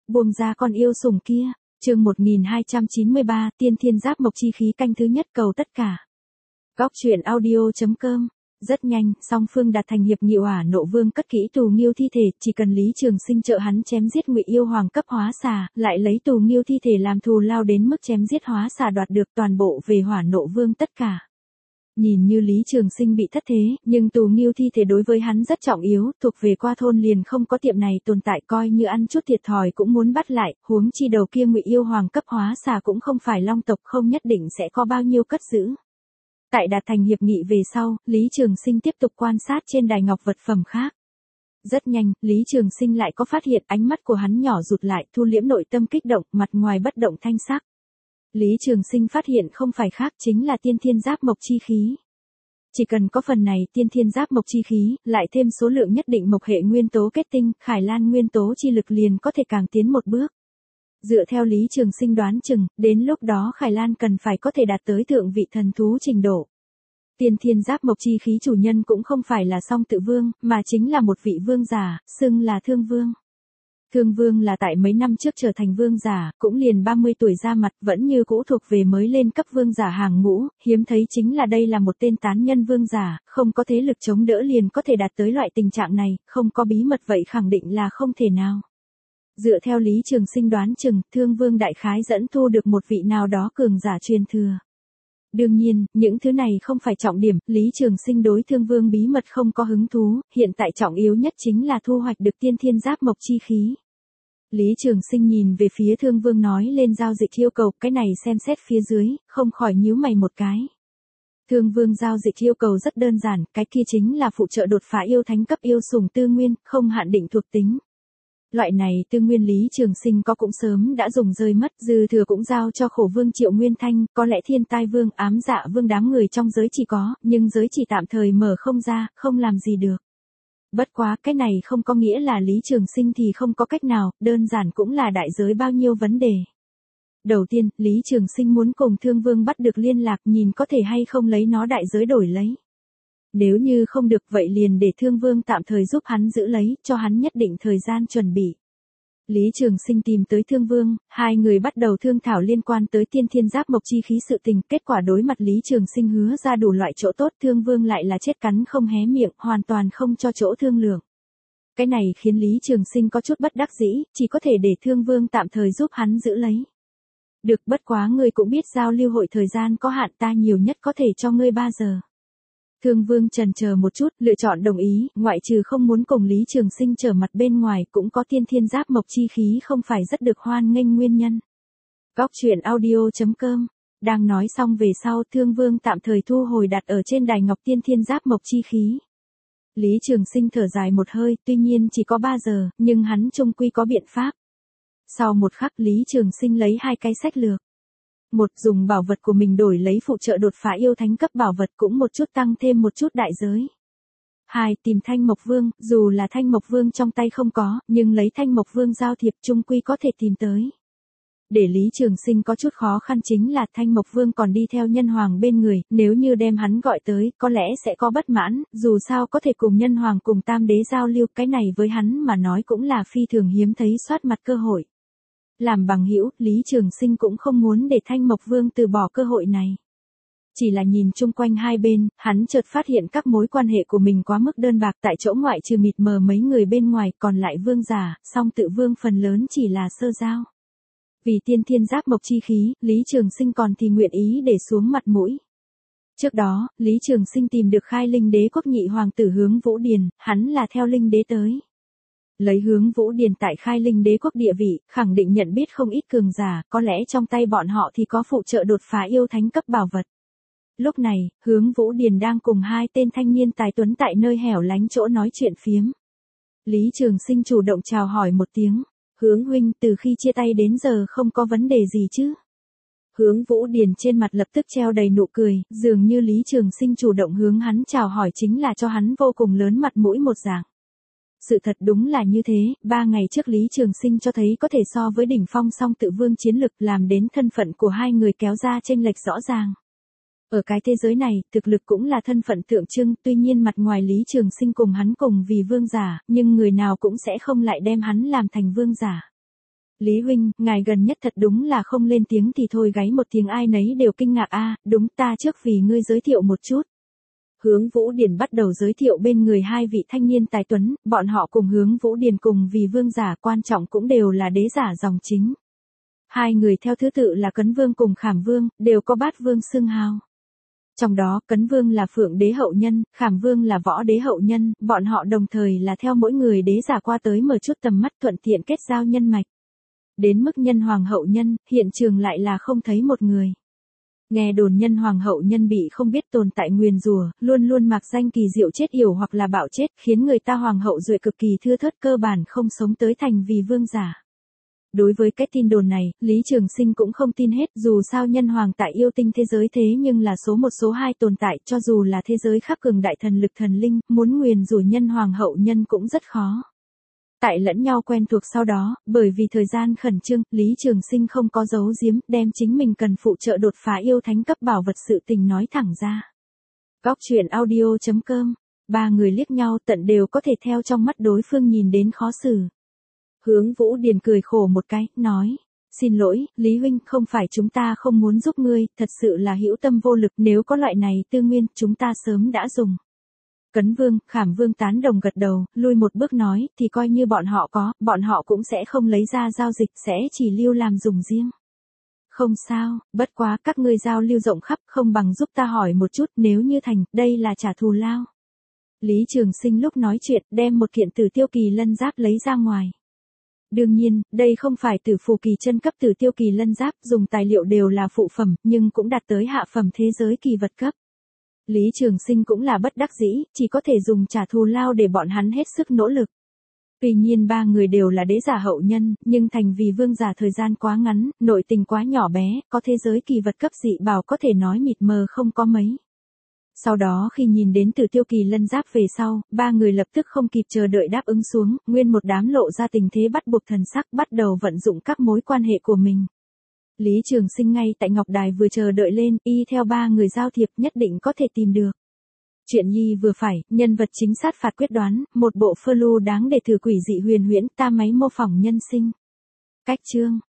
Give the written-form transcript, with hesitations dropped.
buông ra con yêu sủng kia. Chương 1293, Tiên Thiên Giáp Mộc Chi Khí canh thứ nhất cầu tất cả. Góc truyện audio.com. Rất nhanh, song phương đạt thành hiệp nghị Hỏa Nộ Vương cất kỹ Tù Nghiêu thi thể, chỉ cần Lý Trường Sinh trợ hắn chém giết Ngụy Yêu Hoàng cấp hóa xà, lại lấy Tù Nghiêu thi thể làm thù lao đến mức chém giết hóa xà đoạt được toàn bộ về Hỏa Nộ Vương tất cả. Nhìn như Lý Trường Sinh bị thất thế, nhưng Tù Nghiêu thi thể đối với hắn rất trọng yếu, thuộc về qua thôn liền không có tiệm này tồn tại, coi như ăn chút thiệt thòi cũng muốn bắt lại, huống chi đầu kia Ngụy Yêu Hoàng cấp hóa xà cũng không phải long tộc, không nhất định sẽ có bao nhiêu cất giữ. Tại đạt thành hiệp nghị về sau, Lý Trường Sinh tiếp tục quan sát trên đài ngọc vật phẩm khác. Rất nhanh, Lý Trường Sinh lại có phát hiện, ánh mắt của hắn nhỏ rụt lại, thu liễm nội tâm kích động, mặt ngoài bất động thanh sắc. Lý Trường Sinh phát hiện không phải khác chính là Tiên Thiên Giáp Mộc Chi Khí. Chỉ cần có phần này Tiên Thiên Giáp Mộc Chi Khí, lại thêm số lượng nhất định mộc hệ nguyên tố kết tinh, Khải Lan nguyên tố chi lực liền có thể càng tiến một bước. Dựa theo Lý Trường Sinh đoán chừng, đến lúc đó Khải Lan cần phải có thể đạt tới thượng vị thần thú trình độ. Tiên Thiên Giáp Mộc Chi Khí chủ nhân cũng không phải là Song Tự Vương, mà chính là một vị vương giả, xưng là Thương Vương. Thương Vương là tại mấy năm trước trở thành vương giả, cũng liền 30 tuổi ra mặt, vẫn như cũ thuộc về mới lên cấp vương giả hàng ngũ, hiếm thấy chính là đây là một tên tán nhân vương giả, không có thế lực chống đỡ liền có thể đạt tới loại tình trạng này, không có bí mật vậy khẳng định là không thể nào. Dựa theo Lý Trường Sinh đoán chừng, Thương Vương đại khái dẫn thu được một vị nào đó cường giả truyền thừa. Đương nhiên, những thứ này không phải trọng điểm, Lý Trường Sinh đối Thương Vương bí mật không có hứng thú, hiện tại trọng yếu nhất chính là thu hoạch được Tiên Thiên Giáp Mộc Chi Khí. Lý Trường Sinh nhìn về phía Thương Vương nói lên giao dịch yêu cầu, cái này xem xét phía dưới, không khỏi nhíu mày một cái. Thương Vương giao dịch yêu cầu rất đơn giản, cái kia chính là phụ trợ đột phá yêu thánh cấp yêu sủng tư nguyên, không hạn định thuộc tính. Loại này tư nguyên Lý Trường Sinh có cũng sớm đã dùng rơi mất, dư thừa cũng giao cho Khổ Vương Triệu Nguyên Thanh, có lẽ Thiên Tai Vương, Ám Dạ Vương đám người trong giới chỉ có, nhưng giới chỉ tạm thời mở không ra, không làm gì được. Bất quá, cái này không có nghĩa là Lý Trường Sinh thì không có cách nào, đơn giản cũng là đại giới bao nhiêu vấn đề. Đầu tiên, Lý Trường Sinh muốn cùng Thương Vương bắt được liên lạc, nhìn có thể hay không lấy nó đại giới đổi lấy. Nếu như không được vậy liền để Thương Vương tạm thời giúp hắn giữ lấy, cho hắn nhất định thời gian chuẩn bị. Lý Trường Sinh tìm tới Thương Vương, hai người bắt đầu thương thảo liên quan tới Tiên Thiên Giáp Mộc Chi Khí sự tình, kết quả đối mặt Lý Trường Sinh hứa ra đủ loại chỗ tốt, Thương Vương lại là chết cắn không hé miệng, hoàn toàn không cho chỗ thương lượng. Cái này khiến Lý Trường Sinh có chút bất đắc dĩ, chỉ có thể để Thương Vương tạm thời giúp hắn giữ lấy. Được, bất quá ngươi cũng biết giao lưu hội thời gian có hạn, ta nhiều nhất có thể cho ngươi 3 giờ. Thương Vương chần chờ một chút, lựa chọn đồng ý, ngoại trừ không muốn cùng Lý Trường Sinh trở mặt bên ngoài, cũng có Tiên Thiên Giáp Mộc Chi Khí không phải rất được hoan nghênh nguyên nhân. Góc truyện audio.com. Đang nói xong về sau, Thương Vương tạm thời thu hồi đặt ở trên đài ngọc Tiên Thiên Giáp Mộc Chi Khí. Lý Trường Sinh thở dài một hơi, tuy nhiên chỉ có 3 giờ, nhưng hắn chung quy có biện pháp. Sau một khắc Lý Trường Sinh lấy hai cái sách lược. Một, dùng bảo vật của mình đổi lấy phụ trợ đột phá yêu thánh cấp bảo vật, cũng một chút tăng thêm một chút đại giới. 2, tìm Thanh Mộc Vương, dù là Thanh Mộc Vương trong tay không có, nhưng lấy Thanh Mộc Vương giao thiệp chung quy có thể tìm tới. Để Lý Trường Sinh có chút khó khăn chính là Thanh Mộc Vương còn đi theo Nhân Hoàng bên người, nếu như đem hắn gọi tới, có lẽ sẽ có bất mãn, dù sao có thể cùng Nhân Hoàng cùng Tam Đế giao lưu, cái này với hắn mà nói cũng là phi thường hiếm thấy soát mặt cơ hội. Làm bằng hữu, Lý Trường Sinh cũng không muốn để Thanh Mộc Vương từ bỏ cơ hội này. Chỉ là nhìn chung quanh hai bên, hắn chợt phát hiện các mối quan hệ của mình quá mức đơn bạc, tại chỗ ngoại trừ mịt mờ mấy người bên ngoài, còn lại vương giả, Song Tự Vương phần lớn chỉ là sơ giao. Vì Tiên Thiên Giáp Mộc Chi Khí, Lý Trường Sinh còn thì nguyện ý để xuống mặt mũi. Trước đó, Lý Trường Sinh tìm được Khai Linh Đế quốc nhị hoàng tử Hướng Vũ Điền, hắn là theo Linh Đế tới. Lấy Hướng Vũ Điền tại Khai Linh Đế quốc địa vị, khẳng định nhận biết không ít cường giả, có lẽ trong tay bọn họ thì có phụ trợ đột phá yêu thánh cấp bảo vật. Lúc này, Hướng Vũ Điền đang cùng hai tên thanh niên tài tuấn tại nơi hẻo lánh chỗ nói chuyện phiếm. Lý Trường Sinh chủ động chào hỏi một tiếng, Hướng huynh, từ khi chia tay đến giờ không có vấn đề gì chứ? Hướng Vũ Điền trên mặt lập tức treo đầy nụ cười, dường như Lý Trường Sinh chủ động hướng hắn chào hỏi chính là cho hắn vô cùng lớn mặt mũi một dạng. Sự thật đúng là như thế, 3 ngày trước Lý Trường Sinh cho thấy có thể so với đỉnh phong Song Tự Vương chiến lực, làm đến thân phận của hai người kéo ra chênh lệch rõ ràng. Ở cái thế giới này, thực lực cũng là thân phận tượng trưng, tuy nhiên mặt ngoài Lý Trường Sinh cùng hắn cùng vì vương giả, nhưng người nào cũng sẽ không lại đem hắn làm thành vương giả. Lý huynh, ngài gần nhất thật đúng là không lên tiếng thì thôi gáy một tiếng ai nấy đều kinh ngạc a, đúng ta trước vì ngươi giới thiệu một chút. Hướng Vũ Điền bắt đầu giới thiệu bên người hai vị thanh niên tài tuấn, bọn họ cùng Hướng Vũ Điền cùng vì vương giả quan trọng cũng đều là đế giả dòng chính. Hai người theo thứ tự là Cấn Vương cùng Khảm Vương, đều có bát vương xưng hào. Trong đó, Cấn Vương là Phượng đế hậu nhân, Khảm Vương là Võ đế hậu nhân, bọn họ đồng thời là theo mỗi người đế giả qua tới mở chút tầm mắt thuận tiện kết giao nhân mạch. Đến mức nhân hoàng hậu nhân, hiện trường lại là không thấy một người. Nghe đồn nhân hoàng hậu nhân bị không biết tồn tại nguyền rủa, luôn luôn mạc danh kỳ diệu chết yểu hoặc là bạo chết, khiến người ta hoàng hậu duệ cực kỳ thưa thớt cơ bản không sống tới thành vì vương giả. Đối với cái tin đồn này, Lý Trường Sinh cũng không tin hết, dù sao nhân hoàng tại yêu tinh thế giới thế nhưng là số 1 số 2 tồn tại, cho dù là thế giới khác cường đại thần lực thần linh, muốn nguyền rủa nhân hoàng hậu nhân cũng rất khó. Tại lẫn nhau quen thuộc sau đó, bởi vì thời gian khẩn trương, Lý Trường Sinh không có giấu giếm, đem chính mình cần phụ trợ đột phá yêu thánh cấp bảo vật sự tình nói thẳng ra. Góc truyện audio.com, ba người liếc nhau tận đều có thể theo trong mắt đối phương nhìn đến khó xử. Hướng Vũ Điền cười khổ một cái, nói, xin lỗi, Lý huynh, không phải chúng ta không muốn giúp ngươi, thật sự là hữu tâm vô lực, nếu có loại này tư nguyên, chúng ta sớm đã dùng. Cấn Vương, Khảm Vương tán đồng gật đầu, lui một bước nói, thì coi như bọn họ có, bọn họ cũng sẽ không lấy ra giao dịch, sẽ chỉ lưu làm dùng riêng. Không sao, bất quá các ngươi giao lưu rộng khắp, không bằng giúp ta hỏi một chút, nếu như thành, đây là trả thù lao. Lý Trường Sinh lúc nói chuyện, đem một kiện Tử Tiêu Kỳ Lân Giáp lấy ra ngoài. Đương nhiên, đây không phải Tử Phù Kỳ chân cấp Tử Tiêu Kỳ Lân Giáp, dùng tài liệu đều là phụ phẩm, nhưng cũng đạt tới hạ phẩm thế giới kỳ vật cấp. Lý Trường Sinh cũng là bất đắc dĩ, chỉ có thể dùng trả thù lao để bọn hắn hết sức nỗ lực. Tuy nhiên ba người đều là đế giả hậu nhân, nhưng thành vì vương giả thời gian quá ngắn, nội tình quá nhỏ bé, có thế giới kỳ vật cấp dị bảo có thể nói mịt mờ không có mấy. Sau đó khi nhìn đến Tử Tiêu Kỳ Lân Giáp về sau, ba người lập tức không kịp chờ đợi đáp ứng xuống, nguyên một đám lộ ra tình thế bắt buộc thần sắc, bắt đầu vận dụng các mối quan hệ của mình. Lý Trường Sinh ngay tại Ngọc Đài vừa chờ đợi lên, y theo ba người giao thiệp nhất định có thể tìm được. Chuyện nhi vừa phải, nhân vật chính sát phạt quyết đoán, một bộ phơ lưu đáng để thử quỷ dị huyền huyễn, ta máy mô phỏng nhân sinh. Cách chương